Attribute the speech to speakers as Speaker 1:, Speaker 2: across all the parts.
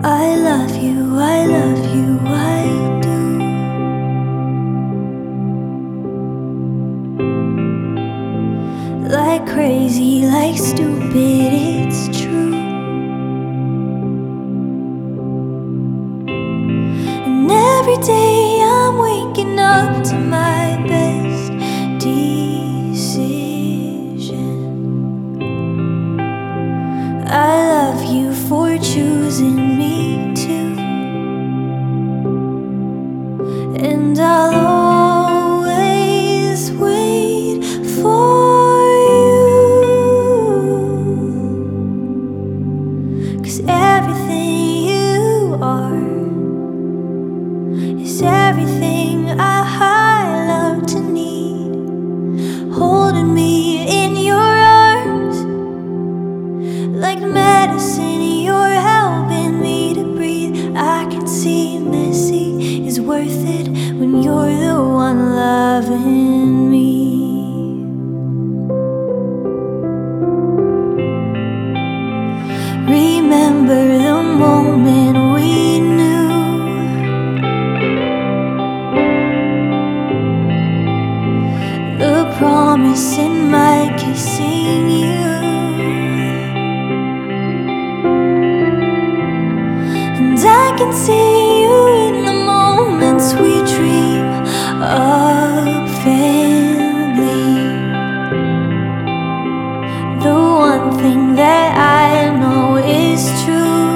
Speaker 1: I love you, I love you, I do. Like crazy, like stupid, it's true. And every day I'm waking up to my best decision. I love you for choosing me too. And I'll always wait for you, 'cause everything you are is everything I love to need. Holding me in your arms like medicine, you're helping me to breathe. I can see messy is worth it when you're the one loving me. Remember the moment we knew, the promise in my kissing you. And I can see you in the moments we dream of family. The one thing that I know is true,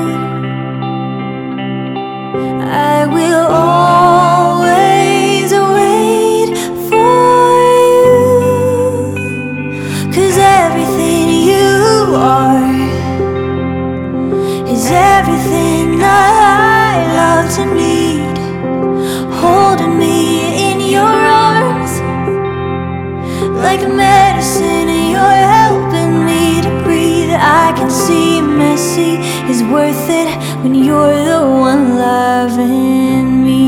Speaker 1: I will always wait for you, 'cause everything you are is everything I love to need. Holding me in your arms like medicine, you're helping me to breathe. I can see messy is worth it when you're the one loving me.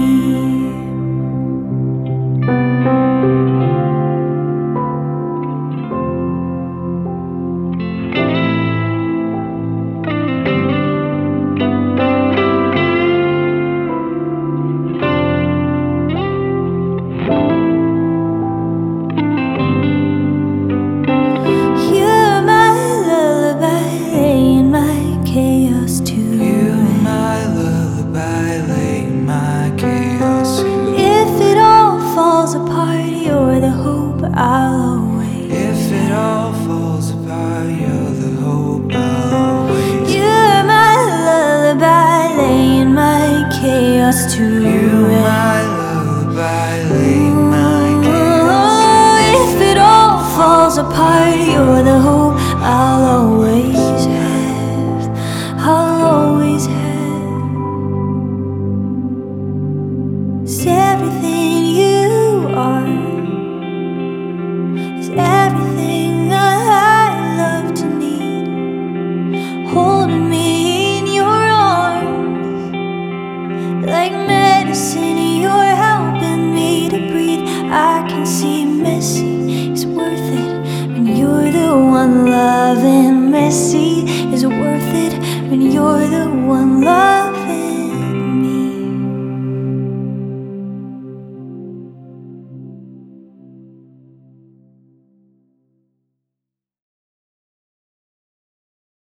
Speaker 1: I'll always.
Speaker 2: If it all falls apart, you're the hope I'll always.
Speaker 1: You're my lullaby, laying my chaos to
Speaker 2: You're
Speaker 1: rest.
Speaker 2: my lullaby, laying my chaos.
Speaker 1: Oh, if it all falls apart, you're the hope I'll always have. I'll always have. It's everything you are. Everything I love to need. Holding me in your arms like medicine, you're helping me to breathe. I can see messy is worth it when you're the one loving. Messy is worth it when you're the one loving.